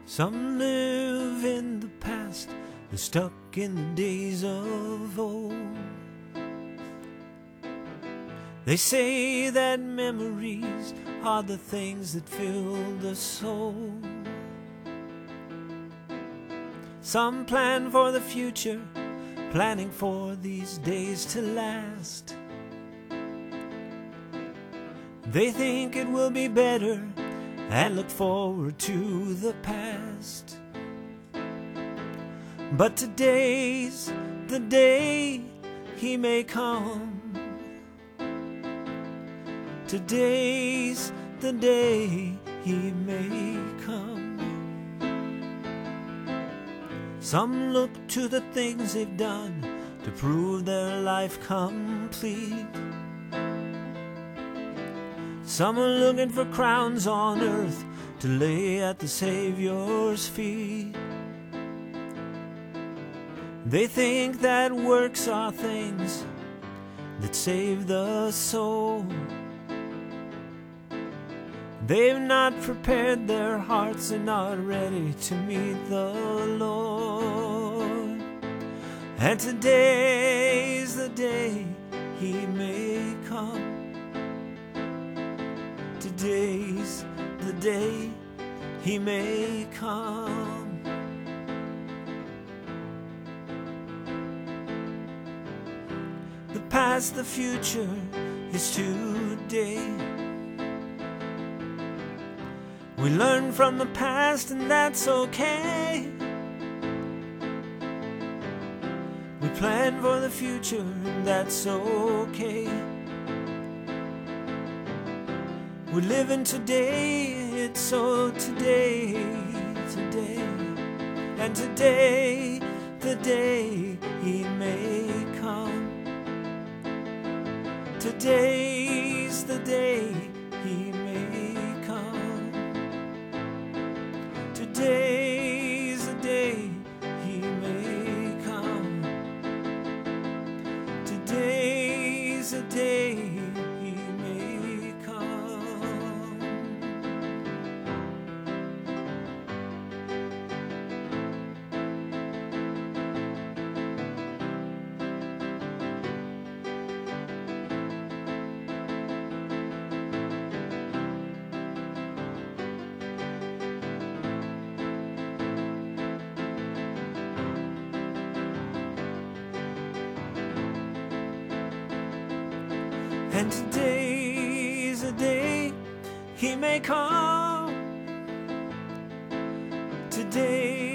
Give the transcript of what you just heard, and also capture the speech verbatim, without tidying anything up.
Some live in the past, they're stuck in the days of old. They say that memories are the things that fill the soul. Some plan for the future, planning for these days to last. They think it will be better and look forward to the past. But today's the day he may come. Today's the day he may come. Some look to the things they've done to prove their life complete. Some are looking for crowns on earth to lay at the Savior's feet. They think that works are things that save the soul. They've not prepared their hearts and not ready to meet the Lord. And today's the day he may come. Today's the day he may come. The past, the future is today. We learn from the past and that's okay. We plan for the future and that's okay. We live in today, it's so today, today. And today, the day he may come. Today's the day he may come. Today's the day he may come. Today's the day he may come. And today's the day he may come. Today